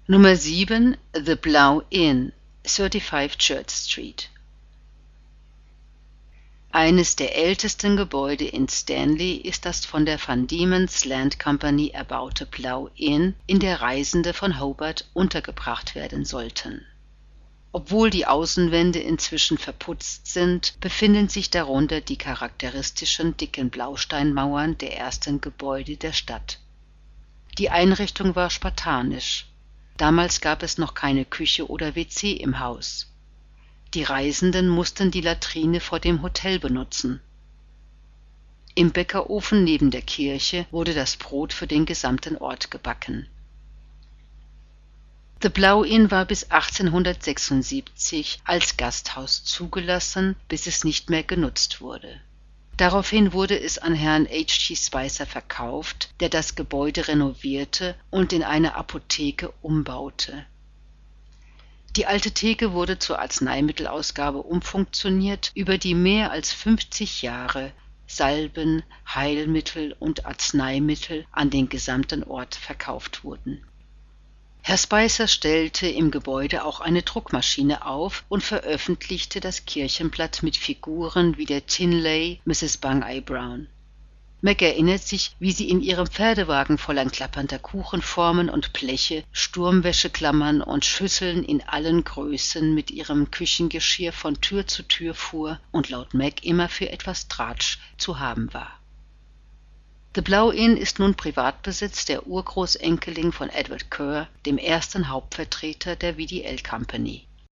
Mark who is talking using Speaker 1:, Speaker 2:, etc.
Speaker 1: Nummer 7, The Blau Inn, 35 Church Street. Eines der ältesten Gebäude in Stanley ist das von der Van Diemen's Land Company erbaute Blau Inn, in der Reisende von Hobart untergebracht werden sollten. Obwohl die Außenwände inzwischen verputzt sind, befinden sich darunter die charakteristischen dicken Blausteinmauern der ersten Gebäude der Stadt. Die Einrichtung war spartanisch. Damals gab es noch keine Küche oder WC im Haus. Die Reisenden mussten die Latrine vor dem Hotel benutzen. Im Bäckerofen neben der Kirche wurde das Brot für den gesamten Ort gebacken. The Blau Inn war bis 1876 als Gasthaus zugelassen, bis es nicht mehr genutzt wurde. Daraufhin wurde es an Herrn H.G. Spicer verkauft, der das Gebäude renovierte und in eine Apotheke umbaute. Die alte Theke wurde zur Arzneimittelausgabe umfunktioniert, über die mehr als 50 Jahre Salben, Heilmittel und Arzneimittel an den gesamten Ort verkauft wurden. Herr Spicer stellte im Gebäude auch eine Druckmaschine auf und veröffentlichte das Kirchenblatt mit Figuren wie der Tinley, Mrs. Bung-Eye Brown. Meg erinnert sich, wie sie in ihrem Pferdewagen voller klappernder Kuchenformen und Bleche, Sturmwäscheklammern und Schüsseln in allen Größen mit ihrem Küchengeschirr von Tür zu Tür fuhr und laut Meg immer für etwas Tratsch zu haben war. The Blau Inn ist nun Privatbesitz der Urgroßenkelin von Edward Kerr, dem ersten Hauptvertreter der VDL Company.